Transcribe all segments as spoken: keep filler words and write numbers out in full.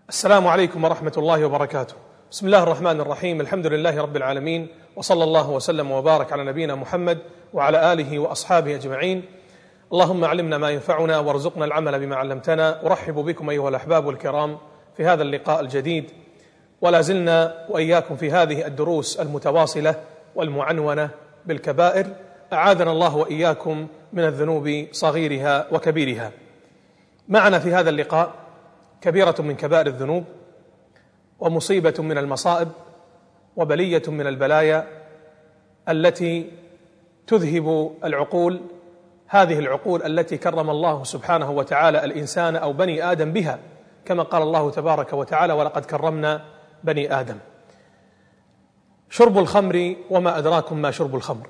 السلام عليكم ورحمة الله وبركاته. بسم الله الرحمن الرحيم. الحمد لله رب العالمين، وصلى الله وسلم وبارك على نبينا محمد وعلى آله وأصحابه أجمعين. اللهم علمنا ما ينفعنا وارزقنا العمل بما علمتنا. أرحب بكم أيها الأحباب الكرام في هذا اللقاء الجديد، ولا زلنا وإياكم في هذه الدروس المتواصلة والمعنونة بالكبائر. أعاذنا الله وإياكم من الذنوب صغيرها وكبيرها. معنا في هذا اللقاء كبيرة من كبائر الذنوب، ومصيبة من المصائب، وبلية من البلايا التي تذهب العقول، هذه العقول التي كرم الله سبحانه وتعالى الإنسان أو بني آدم بها، كما قال الله تبارك وتعالى: ولقد كرمنا بني آدم. شرب الخمر، وما أدراكم ما شرب الخمر.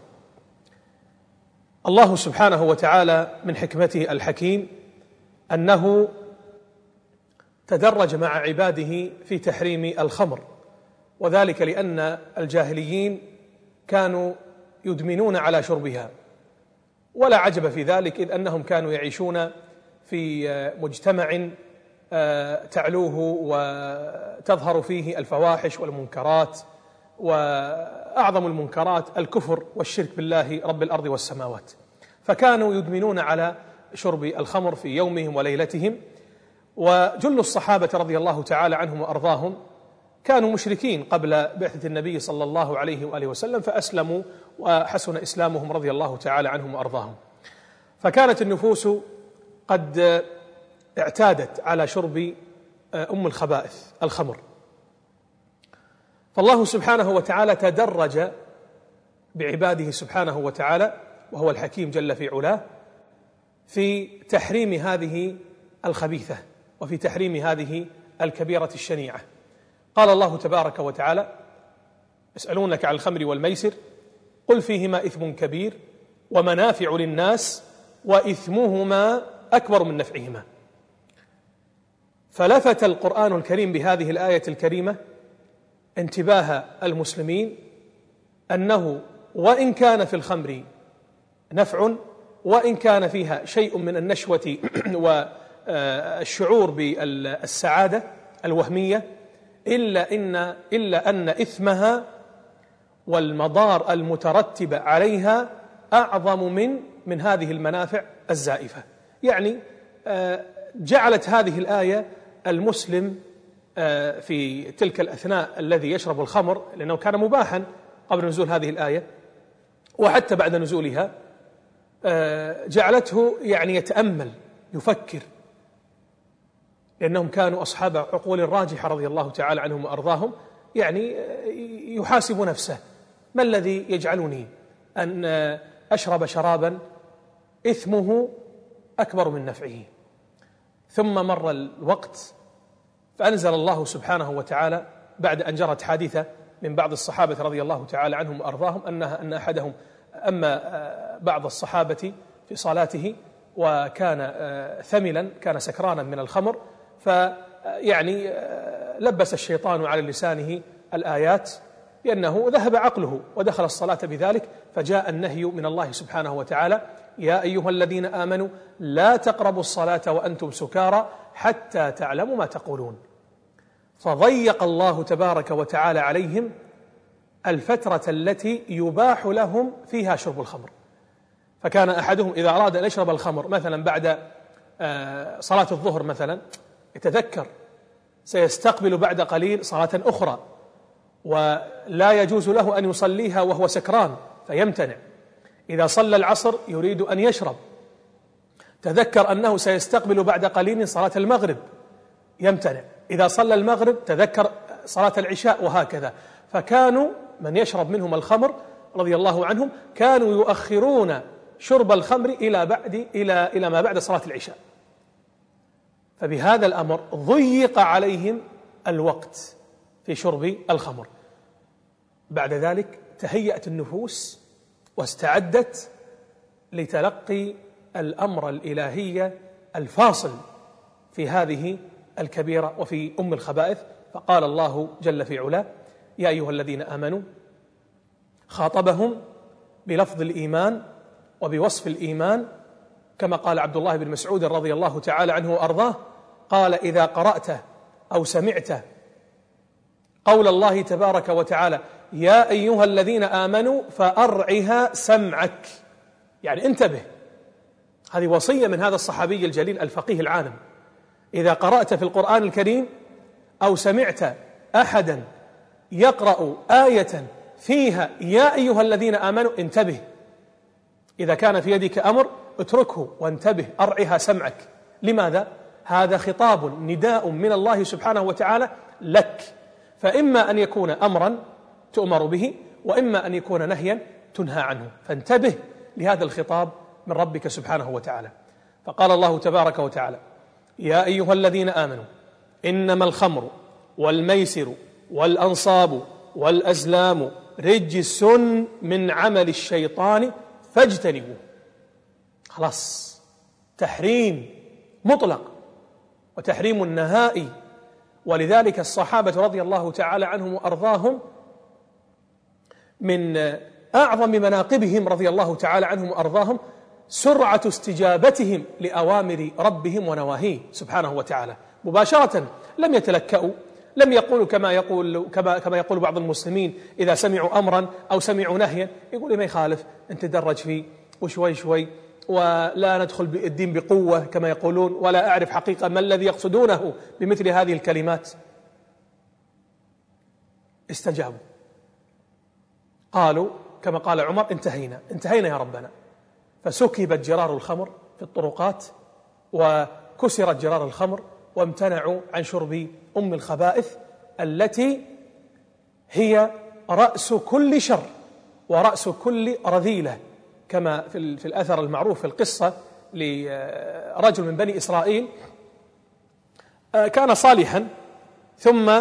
الله سبحانه وتعالى من حكمته الحكيم أنه تدرج مع عباده في تحريم الخمر، وذلك لأن الجاهليين كانوا يدمنون على شربها، ولا عجب في ذلك، إذ أنهم كانوا يعيشون في مجتمع تعلوه وتظهر فيه الفواحش والمنكرات، وأعظم المنكرات الكفر والشرك بالله رب الأرض والسماوات، فكانوا يدمنون على شرب الخمر في يومهم وليلتهم. وجل الصحابة رضي الله تعالى عنهم وأرضاهم كانوا مشركين قبل بعثة النبي صلى الله عليه وآله وسلم، فأسلموا وحسن إسلامهم رضي الله تعالى عنهم وأرضاهم. فكانت النفوس قد اعتادت على شرب أم الخبائث الخمر، فالله سبحانه وتعالى تدرج بعباده سبحانه وتعالى، وهو الحكيم جل في علاه، في تحريم هذه الخبيثة وفي تحريم هذه الكبيرة الشنيعة. قال الله تبارك وتعالى: يسألونك عن الخمر والميسر قل فيهما إثم كبير ومنافع للناس وإثمهما أكبر من نفعهما. فلفت القرآن الكريم بهذه الآية الكريمة انتباه المسلمين أنه وإن كان في الخمر نفع، وإن كان فيها شيء من النشوة والشعور بالسعادة الوهمية، إلا إن إلا أن إثمها والمضار المترتبة عليها أعظم من من هذه المنافع الزائفة. يعني جعلت هذه الآية المسلم في تلك الأثناء الذي يشرب الخمر، لأنه كان مباحا قبل نزول هذه الآية وحتى بعد نزولها، جعلته يعني يتأمل يفكر، لأنهم كانوا أصحاب عقول راجحة رضي الله تعالى عنهم وأرضاهم. يعني يحاسب نفسه: ما الذي يجعلني أن أشرب شرابا إثمه أكبر من نفعه؟ ثم مر الوقت فأنزل الله سبحانه وتعالى بعد أن جرت حادثة من بعض الصحابة رضي الله تعالى عنهم وأرضاهم أنها أن أحدهم أما بعض الصحابة في صلاته وكان ثملا، كان سكرانا من الخمر، فيعني لبس الشيطان على لسانه الآيات لأنه ذهب عقله ودخل الصلاة بذلك، فجاء النهي من الله سبحانه وتعالى: يا أيها الذين آمنوا لا تقربوا الصلاة وأنتم سكارى حتى تعلموا ما تقولون. فضيق الله تبارك وتعالى عليهم الفترة التي يباح لهم فيها شرب الخمر. فكان أحدهم إذا أراد أن يشرب الخمر مثلا بعد صلاة الظهر مثلا، يتذكر سيستقبل بعد قليل صلاة أخرى، ولا يجوز له أن يصليها وهو سكران فيمتنع. إذا صلى العصر يريد أن يشرب، تذكر أنه سيستقبل بعد قليل صلاة المغرب، يمتنع. إذا صلى المغرب تذكر صلاة العشاء، وهكذا. فكانوا من يشرب منهم الخمر رضي الله عنهم كانوا يؤخرون شرب الخمر إلى بعد إلى إلى ما بعد صلاة العشاء. فبهذا الأمر ضيق عليهم الوقت في شرب الخمر. بعد ذلك تهيأت النفوس واستعدت لتلقي الأمر الإلهي الفاصل في هذه الكبيرة وفي أم الخبائث. فقال الله جل في علاه: يا أيها الذين آمنوا، خاطبهم بلفظ الإيمان وبوصف الإيمان، كما قال عبد الله بن مسعود رضي الله تعالى عنه وأرضاه: قال: إذا قرأت أو سمعت قول الله تبارك وتعالى يا أيها الذين آمنوا فأرعها سمعك، يعني انتبه، هذه وصية من هذا الصحابي الجليل الفقيه العالم. إذا قرأت في القرآن الكريم أو سمعت أحدا يقرأ آية فيها يا أيها الذين آمنوا انتبه، إذا كان في يدك أمر اتركه وانتبه، أرعها سمعك. لماذا؟ هذا خطاب نداء من الله سبحانه وتعالى لك، فإما أن يكون أمرا تؤمر به، وإما أن يكون نهيا تنهى عنه، فانتبه لهذا الخطاب من ربك سبحانه وتعالى. فقال الله تبارك وتعالى يا أيها الذين آمنوا إنما الخمر والميسر والأنصاب والأزلام رجس من عمل الشيطان فاجتنبوه. خلاص، تحريم مطلق وتحريم نهائي. ولذلك الصحابة رضي الله تعالى عنهم وأرضاهم من أعظم مناقبهم رضي الله تعالى عنهم وأرضاهم سرعة استجابتهم لأوامر ربهم ونواهيه سبحانه وتعالى مباشرة، لم يتلكأوا، لم يقولوا كما يقول كما كما يقول بعض المسلمين إذا سمعوا أمرا أو سمعوا نهيا يقول ما يخالف، أنت تدرج فيه وشوي شوي، ولا ندخل الدين بقوة كما يقولون، ولا أعرف حقيقة ما الذي يقصدونه بمثل هذه الكلمات. استجابوا، قالوا كما قال عمر انتهينا انتهينا يا ربنا، فسكبت جرار الخمر في الطرقات وكسرت جرار الخمر، وامتنعوا عن شرب أم الخبائث التي هي رأس كل شر ورأس كل رذيلة، كما في, في الأثر المعروف في القصة لرجل من بني إسرائيل كان صالحا ثم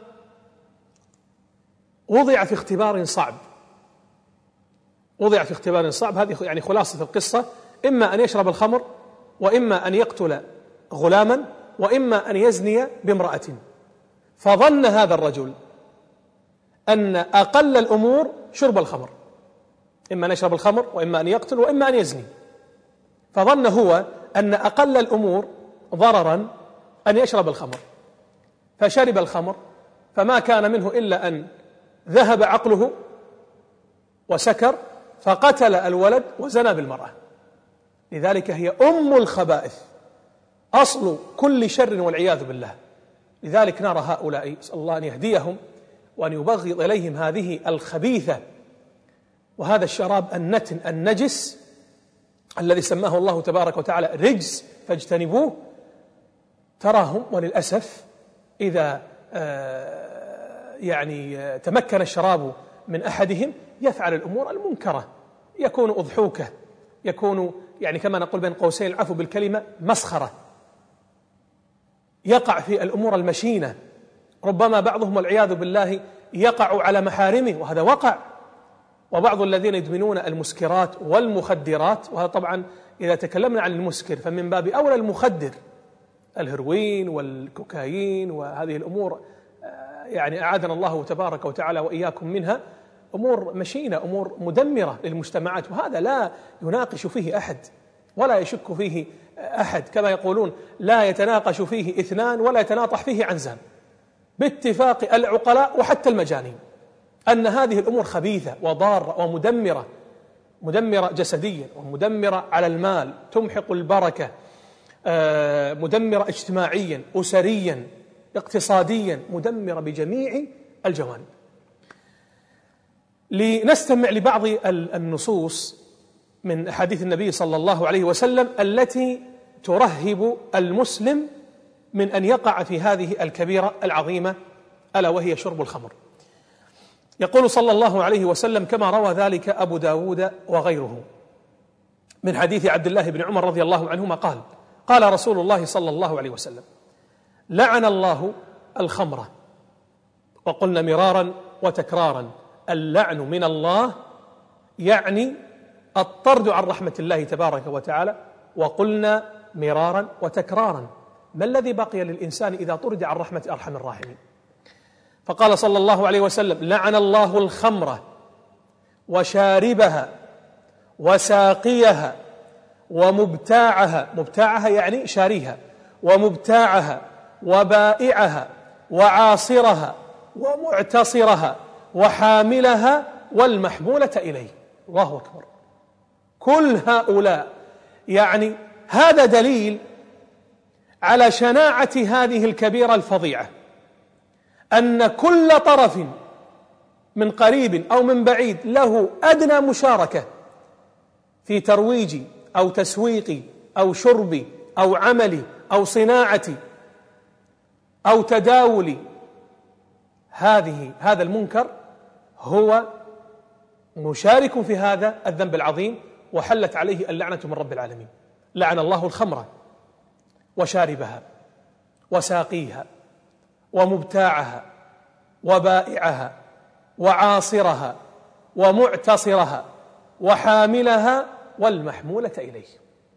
وضع في اختبار صعب وضع في اختبار صعب هذه يعني خلاصة القصة، إما أن يشرب الخمر، وإما أن يقتل غلاما، وإما أن يزني بامرأة. فظن هذا الرجل أن أقل الأمور شرب الخمر، إما أن يشرب الخمر وإما أن يقتل وإما أن يزني، فظن هو أن أقل الأمور ضررا أن يشرب الخمر، فشرب الخمر، فما كان منه إلا أن ذهب عقله وسكر، فقتل الولد وزنى بالمرأة. لذلك هي أم الخبائث، أصل كل شر والعياذ بالله. لذلك نرى هؤلاء، أسأل الله أن يهديهم وأن يبغض إليهم هذه الخبيثة وهذا الشراب النتن النجس الذي سماه الله تبارك وتعالى رجس فاجتنبوه. تراهم وللأسف إذا يعني تمكن الشراب من أحدهم يفعل الأمور المنكرة، يكون أضحوكة، يكون يعني كما نقول بين قوسين العفو بالكلمة مسخرة، يقع في الأمور المشينة، ربما بعضهم والعياذ بالله يقع على محارمه وهذا وقع. وبعض الذين يدمنون المسكرات والمخدرات، وهذا طبعا إذا تكلمنا عن المسكر فمن باب أولى المخدر، الهيروين والكوكايين وهذه الأمور يعني أعاذنا الله تبارك وتعالى وإياكم منها، أمور مشينة، أمور مدمرة للمجتمعات، وهذا لا يناقش فيه أحد ولا يشك فيه أحد، كما يقولون لا يتناقش فيه اثنان ولا يتناطح فيه عنزان، باتفاق العقلاء وحتى المجانين أن هذه الأمور خبيثة وضارة ومدمرة، مدمرة جسديا ومدمرة على المال، تمحق البركة، مدمرة اجتماعيا أسريا اقتصاديا، مدمرة بجميع الجوانب. لنستمع لبعض النصوص من أحاديث النبي صلى الله عليه وسلم التي ترهب المسلم من أن يقع في هذه الكبيرة العظيمة ألا وهي شرب الخمر. يقول صلى الله عليه وسلم كما روى ذلك أبو داود وغيره من حديث عبد الله بن عمر رضي الله عنهما قال قال رسول الله صلى الله عليه وسلم لعن الله الخمر. وقلنا مرارا وتكرارا اللعن من الله يعني الطرد عن رحمة الله تبارك وتعالى، وقلنا مرارا وتكرارا ما الذي بقي للإنسان إذا طرد عن رحمة أرحم الراحمين؟ فقال صلى الله عليه وسلم لعن الله الخمر وشاربها وساقيها ومبتاعها، مبتاعها يعني شاريها، ومبتاعها وبائعها وعاصرها ومعتصرها وحاملها والمحمولة إليه. الله أكبر. كل هؤلاء، يعني هذا دليل على شناعة هذه الكبيرة الفظيعة، أن كل طرف من قريب أو من بعيد له أدنى مشاركة في ترويج أو تسويق أو شرب أو عمل أو صناعة أو تداول هذه هذا المنكر هو مشارك في هذا الذنب العظيم، وحلت عليه اللعنة من رب العالمين. لعن الله الخمر وشاربها وساقيها ومبتاعها وبائعها وعاصرها ومعتصرها وحاملها والمحمولة إليه.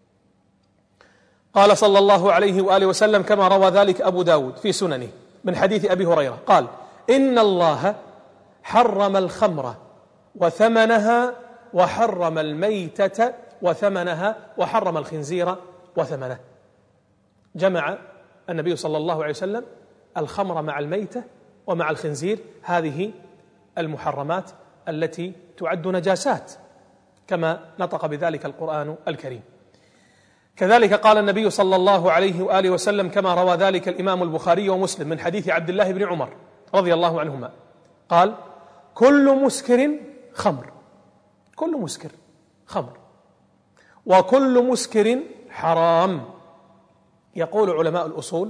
قال صلى الله عليه وآله وسلم كما روى ذلك أبو داود في سننه من حديث أبي هريرة قال: إن الله حرم الخمر وثمنها وحرم الميتة وثمنها وحرم الخنزير وثمنه. جمع النبي صلى الله عليه وسلم الخمر مع الميتة ومع الخنزير، هذه المحرمات التي تعد نجاسات كما نطق بذلك القرآن الكريم. كذلك قال النبي صلى الله عليه وآله وسلم كما روى ذلك الإمام البخاري ومسلم من حديث عبد الله بن عمر رضي الله عنهما قال: كل مسكر خمر، كل مسكر خمر، وكل مسكر حرام. يقول علماء الأصول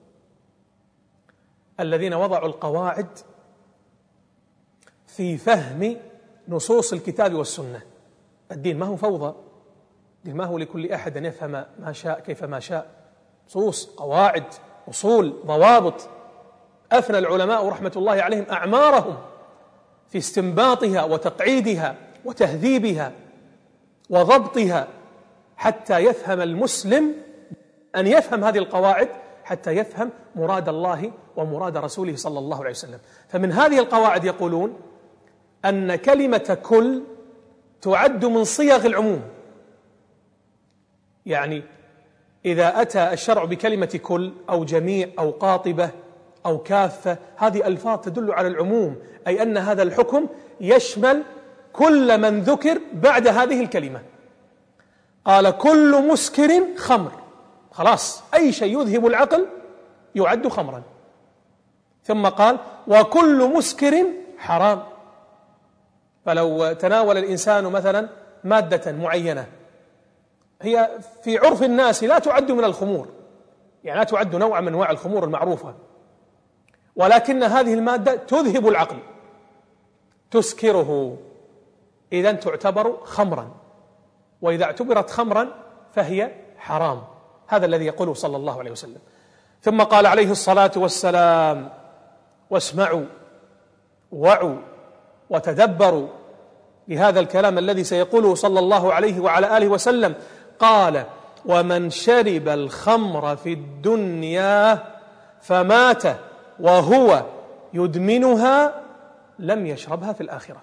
الذين وضعوا القواعد في فهم نصوص الكتاب والسنة: الدين ما هو فوضى، الدين ما هو لكل أحد أن يفهم ما شاء كيف ما شاء. نصوص، قواعد، أصول، ضوابط، أفنى العلماء رحمة الله عليهم أعمارهم في استنباطها وتقعيدها وتهذيبها وضبطها حتى يفهم المسلم، أن يفهم هذه القواعد حتى يفهم مراد الله ومراد رسوله صلى الله عليه وسلم. فمن هذه القواعد يقولون أن كلمة كل تعد من صيغ العموم، يعني إذا أتى الشرع بكلمة كل أو جميع أو قاطبة أو كافة، هذه ألفاظ تدل على العموم، أي أن هذا الحكم يشمل كل من ذكر بعد هذه الكلمة. قال: كل مسكر خمر، خلاص أي شيء يذهب العقل يعد خمرا. ثم قال: وكل مسكر حرام. فلو تناول الإنسان مثلا مادة معينة هي في عرف الناس لا تعد من الخمور، يعني لا تعد نوع من أنواع الخمور المعروفة، ولكن هذه المادة تذهب العقل تسكره، إذن تعتبر خمرا، وإذا اعتبرت خمرا فهي حرام. هذا الذي يقوله صلى الله عليه وسلم. ثم قال عليه الصلاة والسلام: واسمعوا وعوا وتدبروا لهذا الكلام الذي سيقوله صلى الله عليه وعلى آله وسلم. قال: ومن شرب الخمر في الدنيا فمات وهو يدمنها لم يشربها في الآخرة،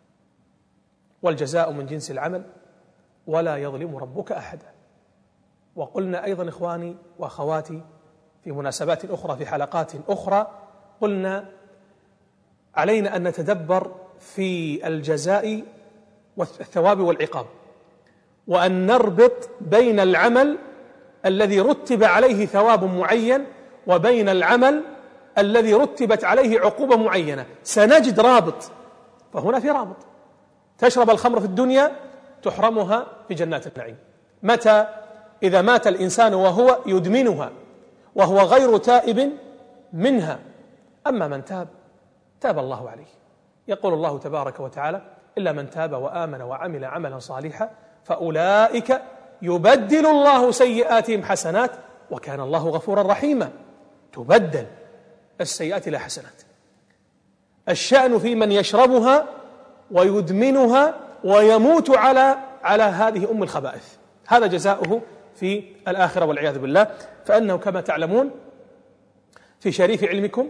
والجزاء من جنس العمل ولا يظلم ربك أحدا. وقلنا أيضا إخواني وأخواتي في مناسبات أخرى في حلقات أخرى، قلنا علينا أن نتدبر في الجزاء والثواب والعقاب، وأن نربط بين العمل الذي رتب عليه ثواب معين وبين العمل الذي رتبت عليه عقوبة معينة. سنجد رابط، فهنا في رابط. تشرب الخمر في الدنيا تحرمها في جنات النعيم. متى؟ إذا مات الإنسان وهو يدمنها وهو غير تائب منها. أما من تاب تاب الله عليه. يقول الله تبارك وتعالى: إلا من تاب وآمن وعمل عملا صالحا فأولئك يبدل الله سيئاتهم حسنات وكان الله غفورا رحيما. تبدل السيئات إلى حسنات. الشأن في من يشربها ويدمنها ويموت على على هذه أم الخبائث، هذا جزاؤه في الآخرة والعياذ بالله. فأنه كما تعلمون في شريف علمكم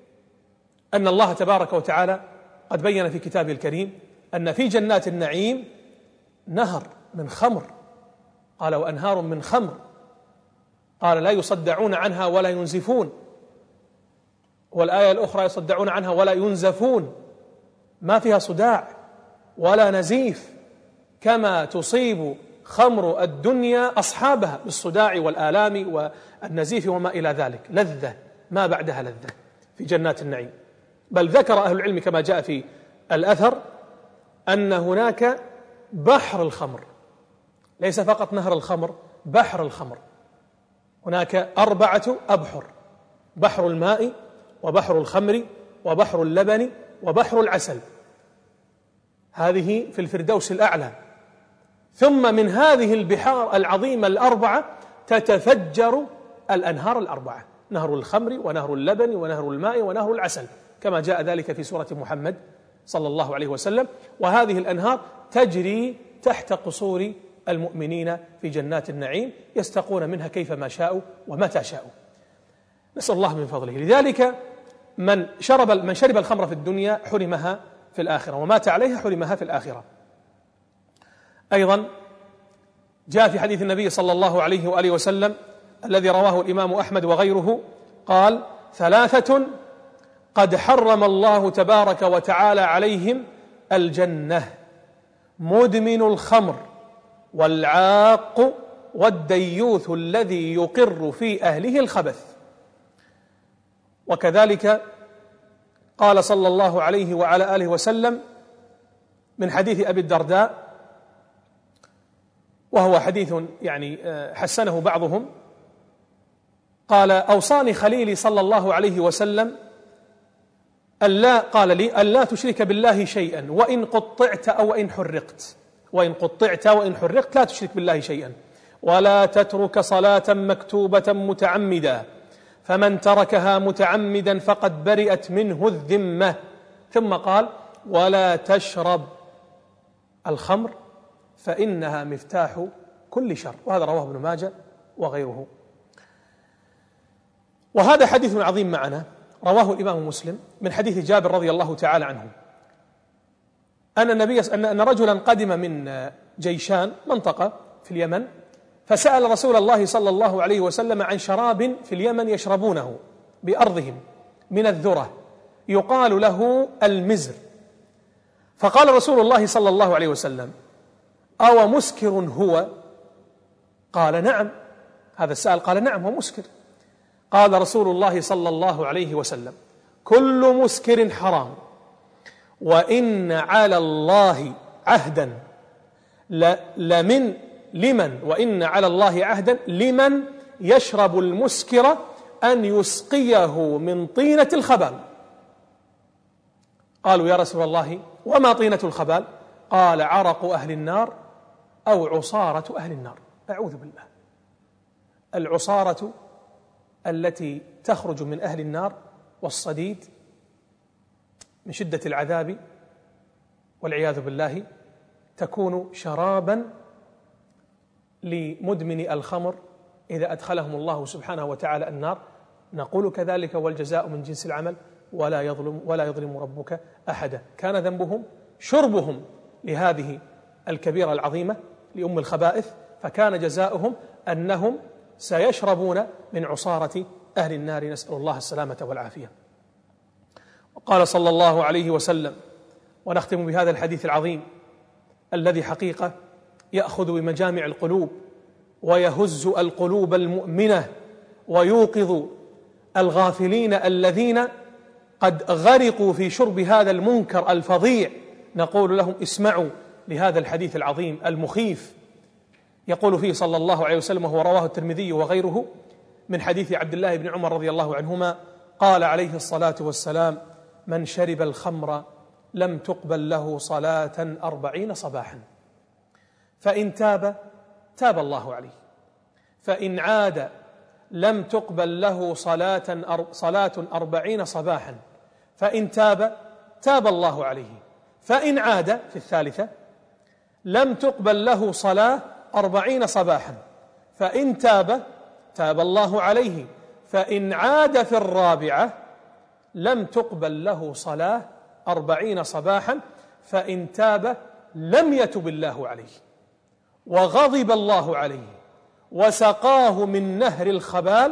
أن الله تبارك وتعالى قد بين في كتابه الكريم أن في جنات النعيم نهر من خمر، قال: وأنهار من خمر، قال: لا يصدعون عنها ولا ينزفون. والآية الأخرى يصدعون عنها ولا ينزفون، ما فيها صداع ولا نزيف كما تصيب خمر الدنيا أصحابها بالصداع والآلام والنزيف وما إلى ذلك. لذة ما بعدها لذة في جنات النعيم. بل ذكر أهل العلم كما جاء في الأثر أن هناك بحر الخمر، ليس فقط نهر الخمر، بحر الخمر. هناك أربعة أبحر: بحر الماء، وبحر الخمر، وبحر اللبن، وبحر العسل. هذه في الفردوس الأعلى. ثم من هذه البحار العظيمة الأربعة تتفجر الأنهار الأربعة: نهر الخمر، ونهر اللبن، ونهر الماء، ونهر العسل، كما جاء ذلك في سورة محمد صلى الله عليه وسلم. وهذه الأنهار تجري تحت قصور المؤمنين في جنات النعيم، يستقون منها كيفما شاءوا ومتى شاءوا. نسأل الله من فضله. لذلك من شرب من شرب الخمر في الدنيا حرمها في الآخرة، ومات عليها حرمها في الآخرة. أيضا جاء في حديث النبي صلى الله عليه وآله وسلم الذي رواه الإمام أحمد وغيره قال: ثلاثة قد حرم الله تبارك وتعالى عليهم الجنة: مدمن الخمر، والعاق، والديوث الذي يقر في أهله الخبث. وكذلك قال صلى الله عليه وعلى آله وسلم من حديث أبي الدرداء، وهو حديث يعني حسنه بعضهم، قال: أوصاني خليلي صلى الله عليه وسلم ألا قال لي ألا تشرك بالله شيئا وإن قطعت أو إن حرقت، وإن قطعت وإن حرقت لا تشرك بالله شيئا، ولا تترك صلاة مكتوبة متعمدا، فمن تركها متعمدا فقد برئت منه الذمة. ثم قال: ولا تشرب الخمر فإنها مفتاح كل شر. وهذا رواه ابن ماجه وغيره. وهذا حديث عظيم معنا رواه الإمام مسلم من حديث جابر رضي الله تعالى عنه أن النبي أن رجلا قدم من جيشان منطقة في اليمن، فسأل رسول الله صلى الله عليه وسلم عن شراب في اليمن يشربونه بأرضهم من الذرة يقال له المزر. فقال رسول الله صلى الله عليه وسلم: أو مسكر هو؟ قال: نعم. هذا السائل قال: نعم هو مسكر. قال رسول الله صلى الله عليه وسلم: كل مسكر حرام، وإن على الله عهدا لمن لمن وإن على الله عهدا لمن يشرب المسكر أن يسقيه من طينة الخبال. قالوا: يا رسول الله وما طينة الخبال؟ قال: عرق أهل النار أو عصارة أهل النار. أعوذ بالله. العصارة التي تخرج من أهل النار والصديد من شدة العذاب والعياذ بالله تكون شرابا لمدمن الخمر إذا أدخلهم الله سبحانه وتعالى النار. نقول كذلك: والجزاء من جنس العمل ولا يظلم ولا يظلم ربك أحدا. كان ذنبهم شربهم لهذه الكبيرة العظيمة لأم الخبائث، فكان جزاؤهم أنهم سيشربون من عصارة أهل النار، نسأل الله السلامة والعافية. وقال صلى الله عليه وسلم، ونختم بهذا الحديث العظيم الذي حقيقة يأخذ بمجامع القلوب ويهز القلوب المؤمنة ويوقظ الغافلين الذين قد غرقوا في شرب هذا المنكر الفظيع. نقول لهم: اسمعوا لهذا الحديث العظيم المخيف. يقول فيه صلى الله عليه وسلم، وهو رواه الترمذي وغيره من حديث عبد الله بن عمر رضي الله عنهما، قال عليه الصلاة والسلام: من شرب الخمر لم تقبل له صلاة أربعين صباحا، فإن تاب تاب الله عليه، فإن عاد لم تقبل له صلاة صلاة أربعين صباحا، فإن تاب تاب الله عليه، فإن عاد في الثالثة لم تقبل له صلاة أربعين صباحا، فإن تاب تاب الله عليه، فإن عاد في الرابعة لم تقبل له صلاة أربعين صباحا، فإن تاب لم يتب الله عليه، وغضب الله عليه، وسقاه من نهر الخبال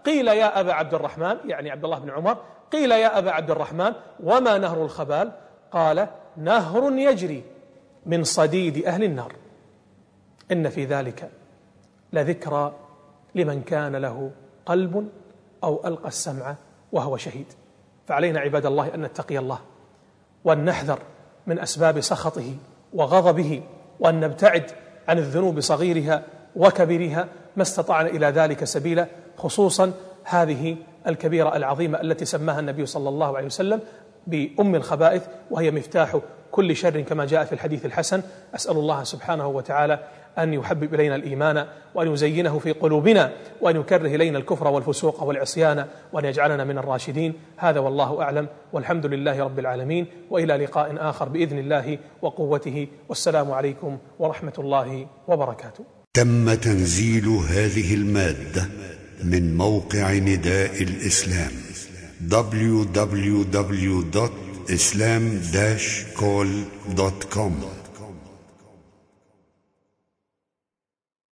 قيل يا أبا عبد الرحمن، يعني عبد الله بن عمر، قيل يا أبا عبد الرحمن وما نهر الخبال؟ قال نهر يجري من صديد أهل النار. إن في ذلك لذكرى لمن كان له قلب أو ألقى السمع وهو شهيد. فعلينا عباد الله أن نتقي الله، وأن نحذر من أسباب سخطه وغضبه، وأن نبتعد عن الذنوب صغيرها وكبيرها ما استطعنا إلى ذلك سبيلا، خصوصا هذه الكبيرة العظيمة التي سماها النبي صلى الله عليه وسلم بأم الخبائث، وهي مفتاح كل شر كما جاء في الحديث الحسن. أسأل الله سبحانه وتعالى أن يحبب إلينا الإيمان وأن يزينه في قلوبنا، وأن يكره إلينا الكفر والفسوق والعصيان، وأن يجعلنا من الراشدين. هذا والله أعلم، والحمد لله رب العالمين، وإلى لقاء آخر بإذن الله وقوته، والسلام عليكم ورحمة الله وبركاته. تم تنزيل هذه المادة من موقع نداء الإسلام دبليو دبليو دبليو دوت إسلام داش كول دوت كوم.